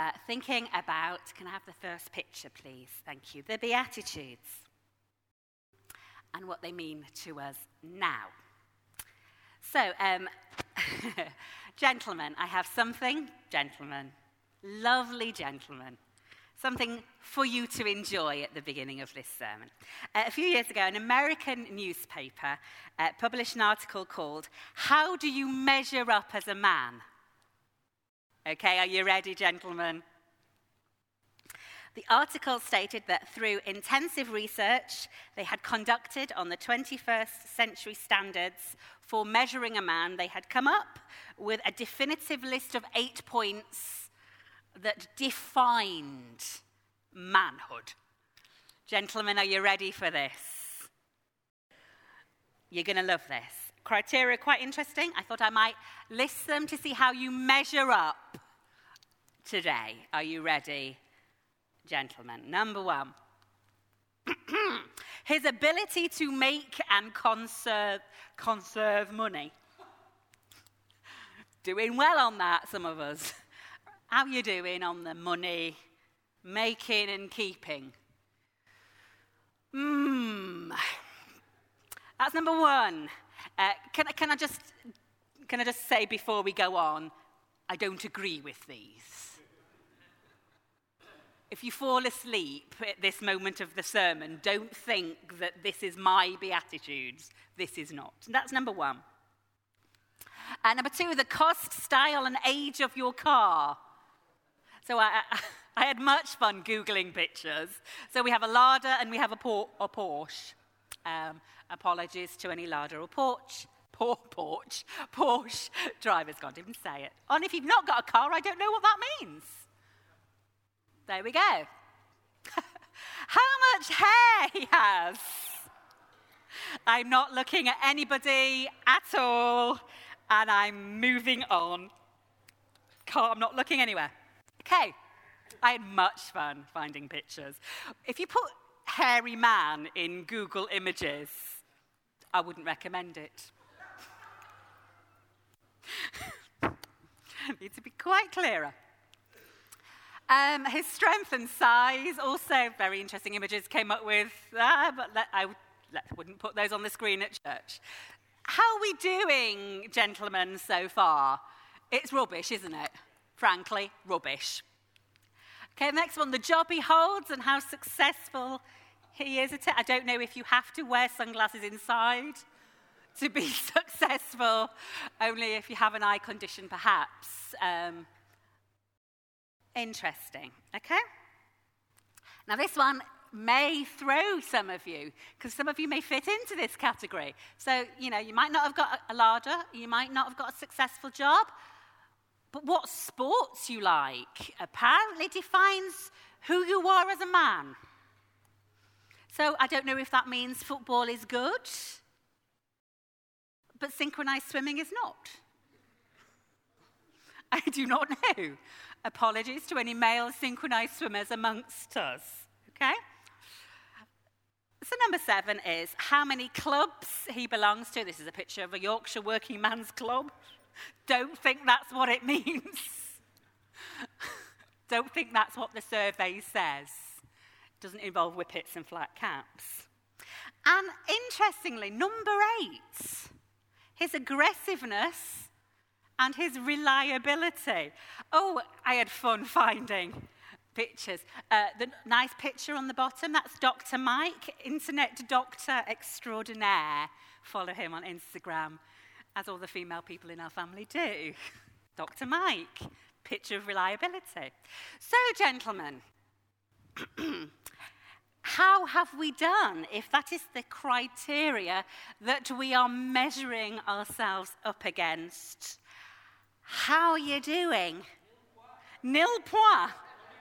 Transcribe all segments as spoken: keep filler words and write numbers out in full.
uh, thinking about, can I have the first picture, please? Thank you. The Beatitudes and what they mean to us now. So, um, gentlemen, I have something, gentlemen, lovely gentlemen, something for you to enjoy at the beginning of this sermon. Uh, a few years ago, an American newspaper uh, published an article called, "How Do You Measure Up as a Man?" Okay, are you ready, gentlemen? The article stated that through intensive research they had conducted on the twenty-first century standards for measuring a man, they had come up with a definitive list of eight points that defined manhood. Gentlemen, are you ready for this? You're going to love this. Criteria are quite interesting. I thought I might list them to see how you measure up today. Are you ready, gentlemen? Number one, his ability to make and conserve, conserve money. Doing well on that, some of us. How are you doing on the money making and keeping? Hmm. That's number one. Uh, can, can I just can I just say before we go on, I don't agree with these. If you fall asleep at this moment of the sermon, don't think that this is my Beatitudes. This is not. That's number one. And number two, the cost, style, and age of your car. So I, I, I had much fun Googling pictures. So we have a Lada and we have a, por- a Porsche. Um, apologies to any Lada or Porsche. Poor Porsche. Porsche drivers, can't even say it. And if you've not got a car, I don't know what that means. There we go. How much hair he has. I'm not looking at anybody at all, and I'm moving on. Can't, I'm not looking anywhere. Okay, I had much fun finding pictures. If you put hairy man in Google Images, I wouldn't recommend it. Need to be quite clearer. Um, his strength and size, also very interesting images came up with, uh, but let, I let, wouldn't put those on the screen at church. How are we doing, gentlemen, so far? It's rubbish, isn't it? Frankly, rubbish. Okay, next one, the job he holds and how successful he is at it. I don't know if you have to wear sunglasses inside to be successful, only if you have an eye condition, perhaps. Um, Interesting, okay? Now this one may throw some of you, because some of you may fit into this category. So, you know, you might not have got a Lada, you might not have got a successful job, but what sports you like apparently defines who you are as a man. So I don't know if that means football is good, but synchronized swimming is not. I do not know. Apologies to any male synchronized swimmers amongst us, okay? So number seven is how many clubs he belongs to. This is a picture of a Yorkshire working man's club. Don't think that's what it means. Don't think that's what the survey says. It doesn't involve whippets and flat caps. And interestingly, number eight, his aggressiveness and his reliability. Oh, I had fun finding pictures. Uh, the nice picture on the bottom, that's Doctor Mike, internet doctor extraordinaire. Follow him on Instagram, as all the female people in our family do. Doctor Mike, picture of reliability. So, gentlemen, how have we done if that is the criteria that we are measuring ourselves up against? How are you doing? Nil point.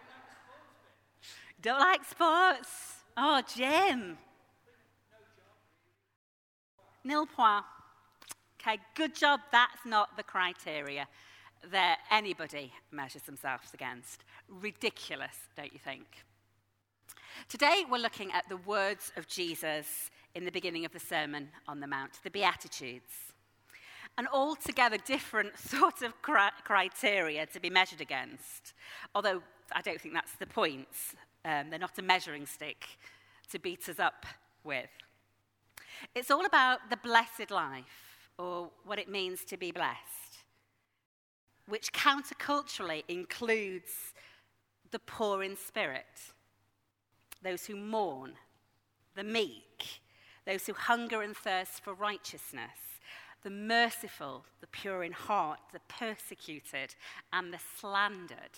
Don't like sports? Oh, Jim. Nil point. Okay, good job. That's not the criteria that anybody measures themselves against. Ridiculous, don't you think? Today we're looking at the words of Jesus in the beginning of the Sermon on the Mount, the Beatitudes. an altogether different sort of cri- criteria to be measured against. Although I don't think that's the point. Um, they're not a measuring stick to beat us up with. It's all about the blessed life, or what it means to be blessed, which counterculturally includes the poor in spirit, those who mourn, the meek, those who hunger and thirst for righteousness, the merciful, the pure in heart, the persecuted, and the slandered.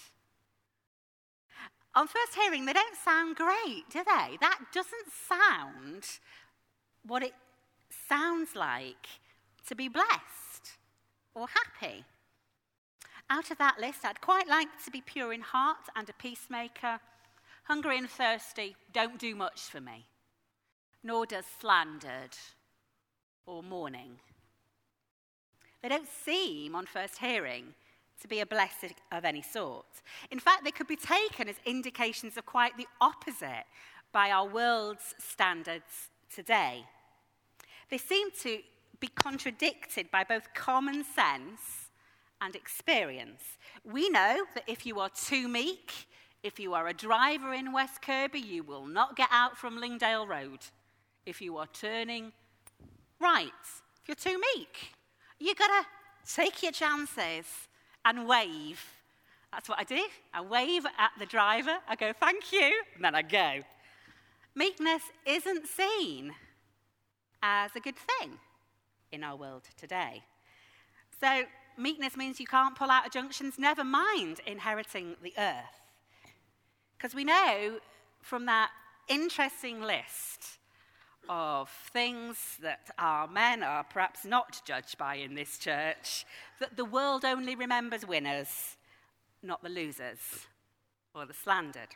On first hearing, they don't sound great, do they? That doesn't sound what it sounds like to be blessed or happy. Out of that list, I'd quite like to be pure in heart and a peacemaker. Hungry and thirsty don't do much for me, nor does slandered or mourning. They don't seem, on first hearing, to be a blessing of any sort. In fact, they could be taken as indications of quite the opposite by our world's standards today. They seem to be contradicted by both common sense and experience. We know that if you are too meek, if you are a driver in West Kirby, you will not get out from Lingdale Road. If you are turning right, if you're too meek, you've got to take your chances and wave. That's what I do. I wave at the driver. I go, thank you, and then I go. Meekness isn't seen as a good thing in our world today. So meekness means you can't pull out of junctions, never mind inheriting the earth. Because we know from that interesting list of things that our men are perhaps not judged by in this church, that the world only remembers winners, not the losers or the slandered.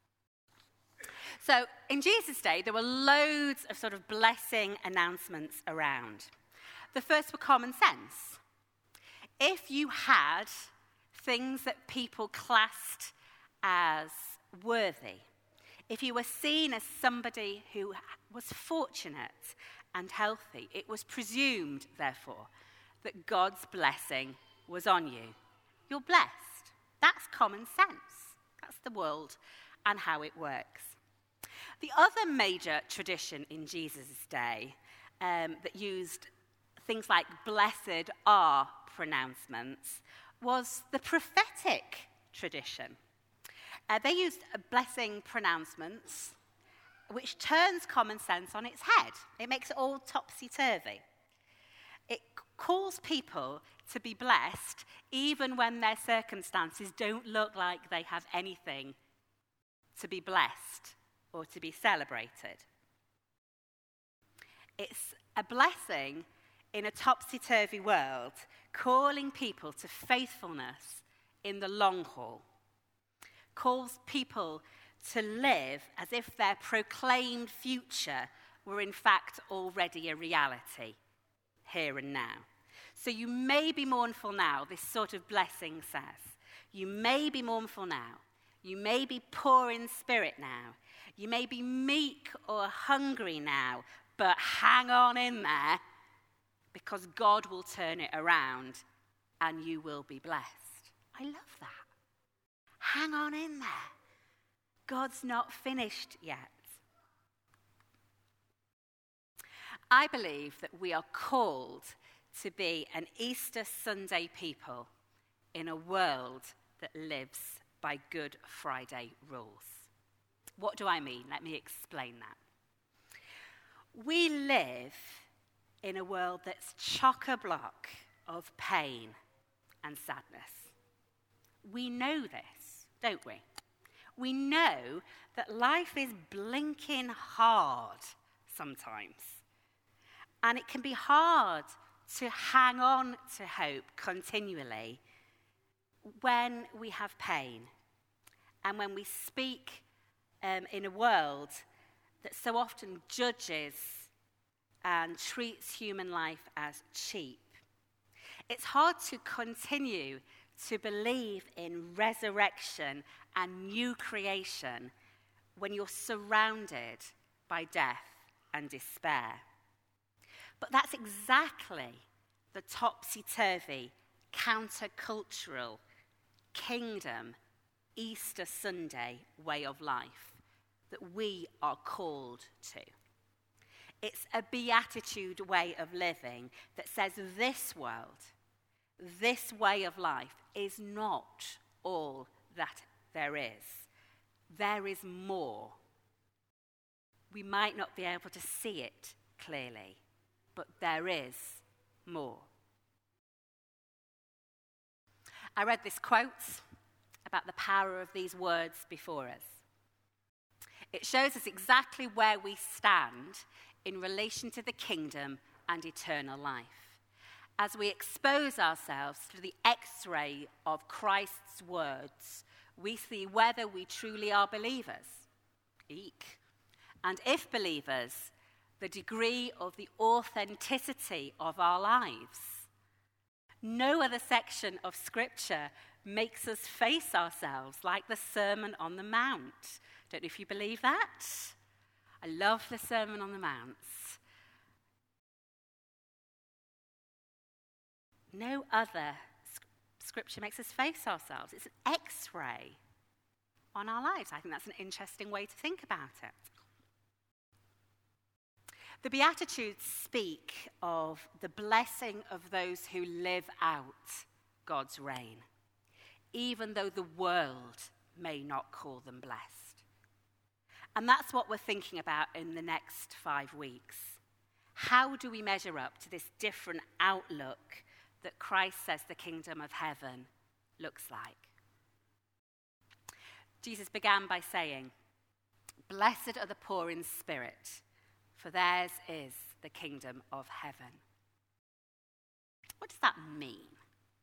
So in Jesus' day, there were loads of sort of blessing announcements around. The first were common sense. If you had things that people classed as worthy, if you were seen as somebody who was fortunate and healthy, it was presumed, therefore, that God's blessing was on you. You're blessed. That's common sense. That's the world and how it works. The other major tradition in Jesus' day um, that used things like blessed are pronouncements was the prophetic tradition. Uh, they used blessing pronouncements, which turns common sense on its head. It makes it all topsy-turvy. It calls people to be blessed even when their circumstances don't look like they have anything to be blessed or to be celebrated. It's a blessing in a topsy-turvy world, calling people to faithfulness in the long haul. Calls people to live as if their proclaimed future were in fact already a reality, here and now. So you may be mournful now, this sort of blessing says. You may be mournful now. You may be poor in spirit now. You may be meek or hungry now, but hang on in there, because God will turn it around and you will be blessed. I love that. Hang on in there. God's not finished yet. I believe that we are called to be an Easter Sunday people in a world that lives by Good Friday rules. What do I mean? Let me explain that. We live in a world that's chock-a-block of pain and sadness. We know this, don't we? We know that life is blinking hard sometimes. And it can be hard to hang on to hope continually when we have pain and when we speak um, in a world that so often judges and treats human life as cheap. It's hard to continue to believe in resurrection and new creation when you're surrounded by death and despair. But that's exactly the topsy-turvy, countercultural, kingdom, Easter Sunday way of life that we are called to. It's a beatitude way of living that says this world, this way of life is not all that there is. There is more. We might not be able to see it clearly, but there is more. I read this quote about the power of these words before us. It shows us exactly where we stand in relation to the kingdom and eternal life. As we expose ourselves to the X-ray of Christ's words, we see whether we truly are believers. Eek. And if believers, the degree of the authenticity of our lives. No other section of Scripture makes us face ourselves like the Sermon on the Mount. Don't know if you believe that. I love the Sermon on the Mount. No other Scripture makes us face ourselves. It's an X-ray on our lives. I think that's an interesting way to think about it. The Beatitudes speak of the blessing of those who live out God's reign, even though the world may not call them blessed. And that's what we're thinking about in the next five weeks. How do we measure up to this different outlook that Christ says the kingdom of heaven looks like? Jesus began by saying, "Blessed are the poor in spirit, for theirs is the kingdom of heaven." What does that mean?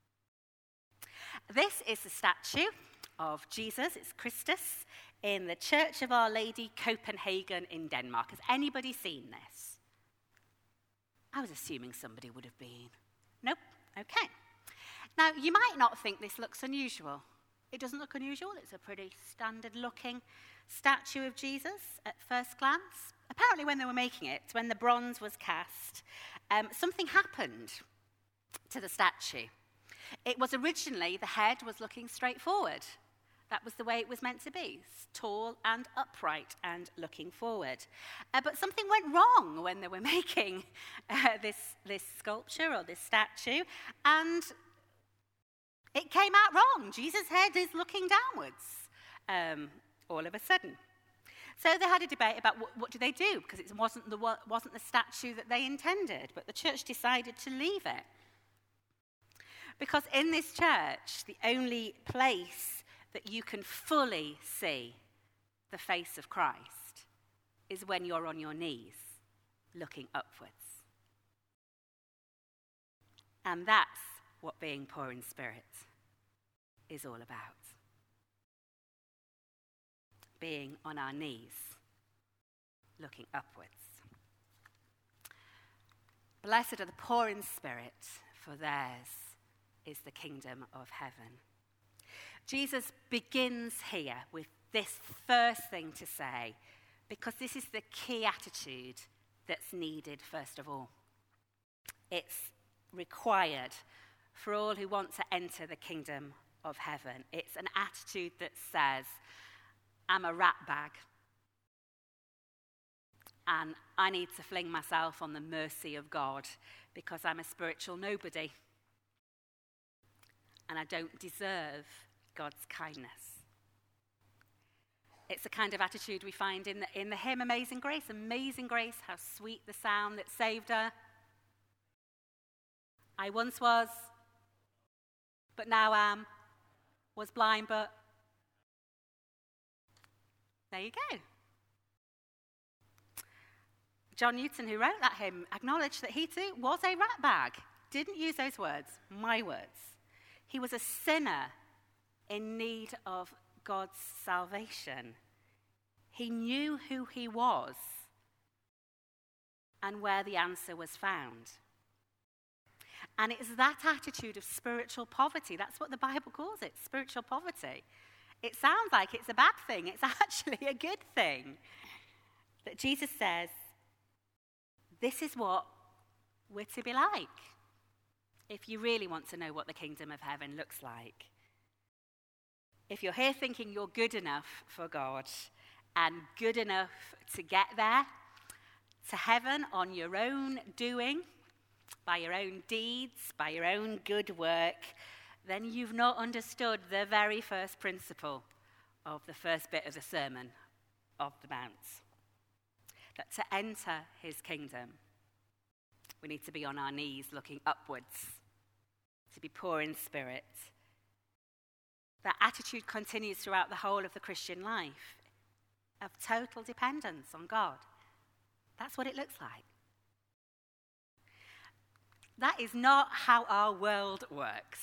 This is the statue of Jesus, it's Christus, in the Church of Our Lady, Copenhagen in Denmark. Has anybody seen this? I was assuming somebody would have been. Nope, okay. Now, you might not think this looks unusual. It doesn't look unusual. It's a pretty standard-looking statue of Jesus at first glance. Apparently, when they were making it, when the bronze was cast, um, something happened to the statue. It was originally, the head was looking straight forward. That was the way it was meant to be, tall and upright and looking forward. Uh, but something went wrong when they were making uh, this, this sculpture or this statue, and it came out wrong. Jesus' head is looking downwards um, all of a sudden. So they had a debate about what, what do they do, because it wasn't the, wasn't the statue that they intended, but the church decided to leave it. Because in this church, the only place that you can fully see the face of Christ is when you're on your knees, looking upwards. And that's what being poor in spirit is all about. Being on our knees, looking upwards. Blessed are the poor in spirit, for theirs is the kingdom of heaven. Jesus begins here with this first thing to say, because this is the key attitude that's needed first of all. It's required for all who want to enter the kingdom of heaven. It's an attitude that says, I'm a rat bag, and I need to fling myself on the mercy of God because I'm a spiritual nobody, and I don't deserve God's kindness. It's the kind of attitude we find in the, in the hymn Amazing Grace. Amazing Grace, how sweet the sound that saved her. I once was, but now am, was blind, but there you go. John Newton, who wrote that hymn, acknowledged that he too was a rat bag. Didn't use those words, my words. He was a sinner in need of God's salvation. He knew who he was and where the answer was found. And it's that attitude of spiritual poverty, that's what the Bible calls it, spiritual poverty. It sounds like it's a bad thing. It's actually a good thing. That Jesus says, this is what we're to be like. if you really want to know what the kingdom of heaven looks like. If you're here thinking you're good enough for God and good enough to get there, to heaven on your own doing, by your own deeds, by your own good work, then you've not understood the very first principle of the first bit of the Sermon of the Mount. That to enter his kingdom, we need to be on our knees looking upwards, to be poor in spirit. That attitude continues throughout the whole of the Christian life, of total dependence on God. That's what it looks like. That is not how our world works.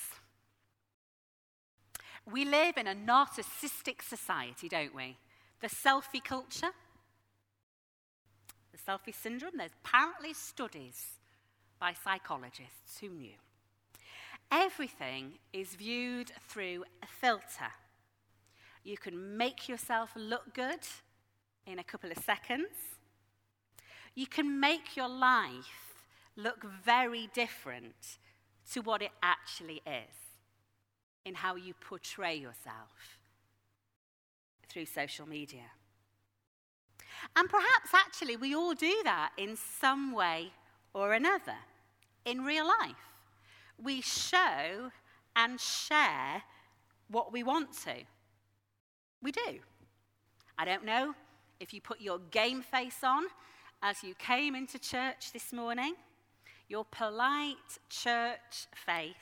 We live in a narcissistic society, don't we? The selfie culture, the selfie syndrome, there's apparently studies by psychologists who knew. Everything is viewed through a filter. You can make yourself look good in a couple of seconds. You can make your life look very different to what it actually is in how you portray yourself through social media. And perhaps actually we all do that in some way or another in real life. We show and share what we want to. We do. I don't know if you put your game face on as you came into church this morning, your polite church face,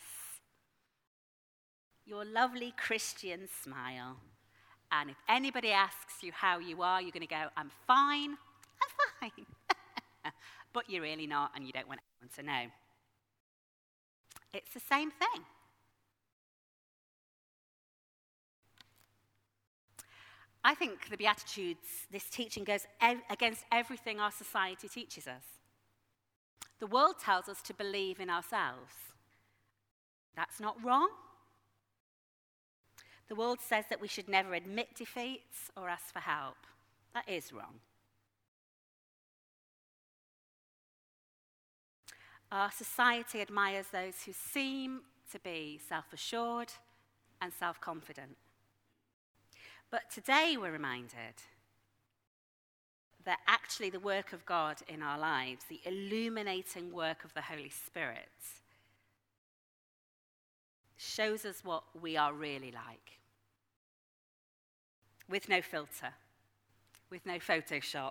your lovely Christian smile. And if anybody asks you how you are, you're going to go, I'm fine, I'm fine. But you're really not, and you don't want anyone to know. It's the same thing. I think the Beatitudes, this teaching goes ev- against everything our society teaches us. The world tells us to believe in ourselves. That's not wrong. The world says that we should never admit defeats or ask for help. That is wrong. Our society admires those who seem to be self-assured and self-confident. But today we're reminded that actually the work of God in our lives, the illuminating work of the Holy Spirit, shows us what we are really like. With no filter, with no Photoshop,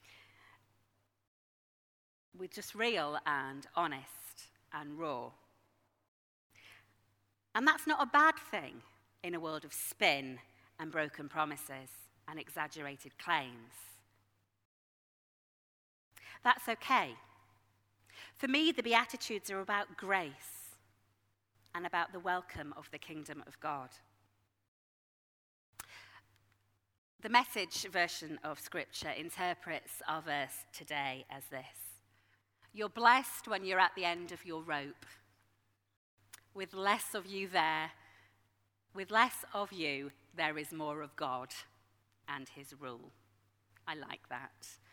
with just real and honest and raw. And that's not a bad thing in a world of spin and broken promises and exaggerated claims. That's okay. For me, the Beatitudes are about grace and about the welcome of the kingdom of God. The Message version of Scripture interprets our verse today as this: you're blessed when you're at the end of your rope. With less of you there, with less of you, there is more of God and his rule. I like that.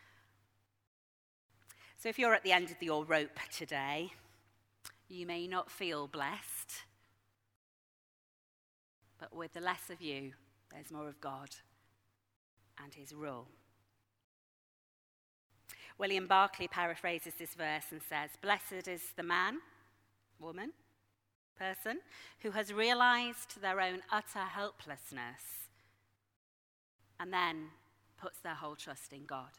So if you're at the end of your rope today, you may not feel blessed, but with the less of you, there's more of God and his rule. William Barclay paraphrases this verse and says, blessed is the man, woman, person, who has realized their own utter helplessness and then puts their whole trust in God.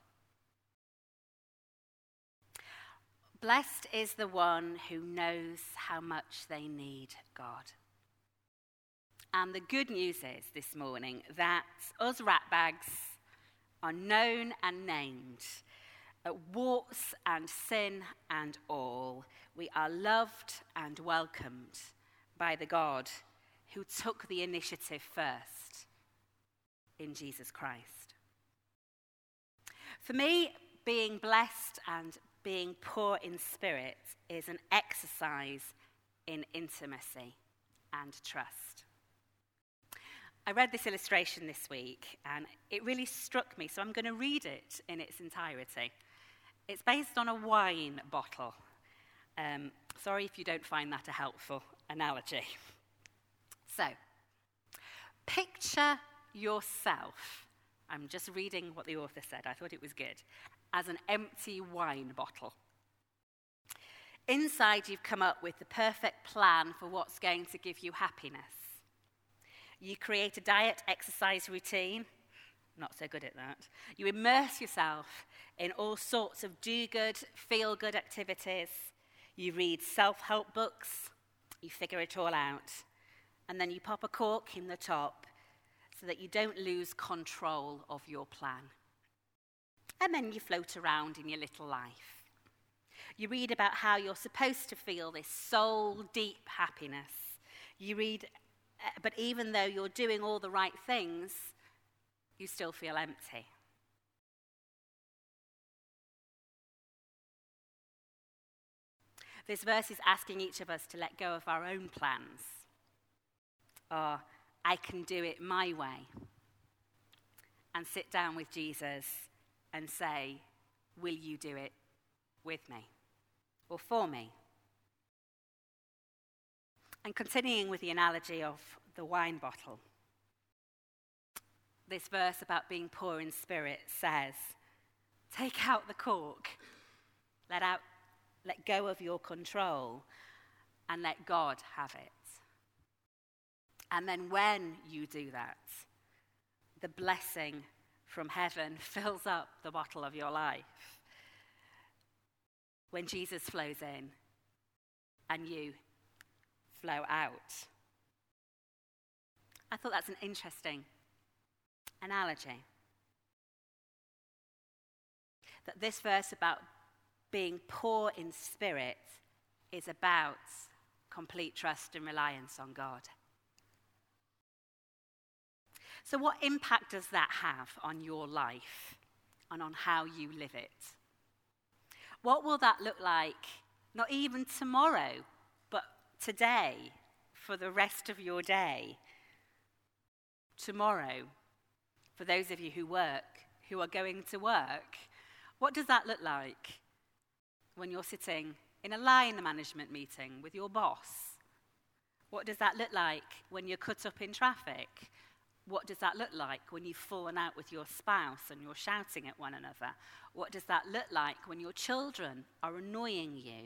Blessed is the one who knows how much they need God. And the good news is this morning that us ratbags are known and named. At warts and sin and all, we are loved and welcomed by the God who took the initiative first in Jesus Christ. For me, being blessed and being poor in spirit is an exercise in intimacy and trust. I read this illustration this week and it really struck me, so I'm going to read it in its entirety. It's based on a wine bottle. Um, sorry if you don't find that a helpful analogy. So, picture yourself, I'm just reading what the author said, I thought it was good, as an empty wine bottle. Inside, you've come up with the perfect plan for what's going to give you happiness. You create a diet, exercise routine. Not so good at that. You immerse yourself in all sorts of do-good, feel-good activities. You read self-help books. You figure it all out. And then you pop a cork in the top so that you don't lose control of your plan. And then you float around in your little life. You read about how you're supposed to feel this soul-deep happiness. You read, but even though you're doing all the right things, you still feel empty. This verse is asking each of us to let go of our own plans. Or, I can do it my way. And sit down with Jesus and say, will you do it with me or for me? And continuing with the analogy of the wine bottle, this verse about being poor in spirit says, take out the cork, let out, let go of your control, and let God have it. And then when you do that, the blessing from heaven fills up the bottle of your life. When Jesus flows in and you flow out. I thought that's an interesting analogy. That this verse about being poor in spirit is about complete trust and reliance on God. So what impact does that have on your life and on how you live it? What will that look like, not even tomorrow, but today, for the rest of your day? Tomorrow, for those of you who work, who are going to work, what does that look like when you're sitting in a line management meeting with your boss? What does that look like when you're cut up in traffic? What does that look like when you've fallen out with your spouse and you're shouting at one another? What does that look like when your children are annoying you?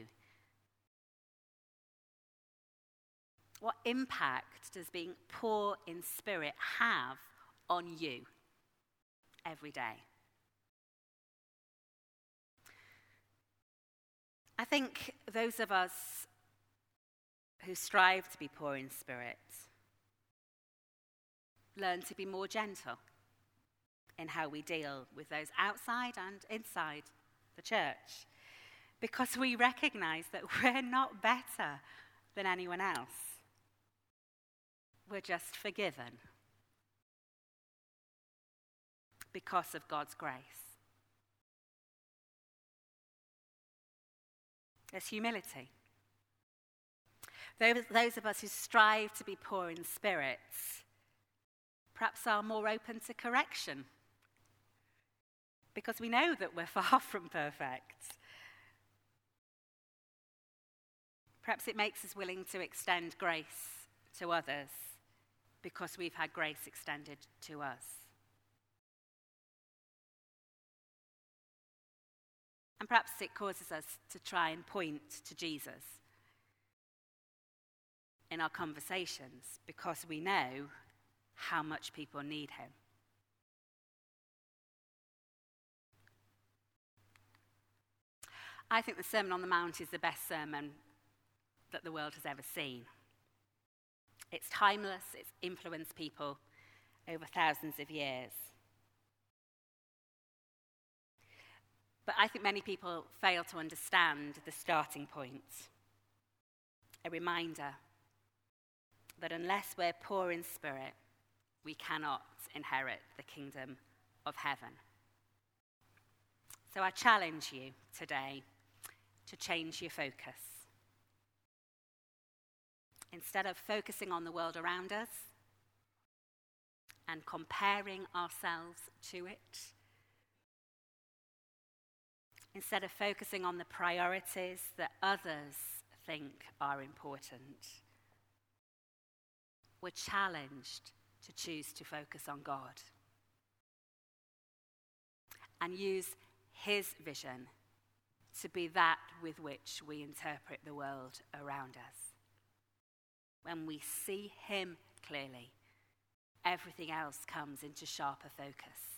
What impact does being poor in spirit have on you every day? I think those of us who strive to be poor in spirit learn to be more gentle in how we deal with those outside and inside the church, because we recognize that we're not better than anyone else. We're just forgiven because of God's grace. There's humility. Those, those of us who strive to be poor in spirit perhaps are more open to correction because we know that we're far from perfect. Perhaps it makes us willing to extend grace to others because we've had grace extended to us. And perhaps it causes us to try and point to Jesus in our conversations because we know how much people need him. I think the Sermon on the Mount is the best sermon that the world has ever seen. It's timeless, it's influenced people over thousands of years. But I think many people fail to understand the starting point. A reminder that unless we're poor in spirit, we cannot inherit the kingdom of heaven. So I challenge you today to change your focus. Instead of focusing on the world around us and comparing ourselves to it, instead of focusing on the priorities that others think are important. We're challenged to choose to focus on God and use his vision to be that with which we interpret the world around us. When we see him clearly, everything else comes into sharper focus.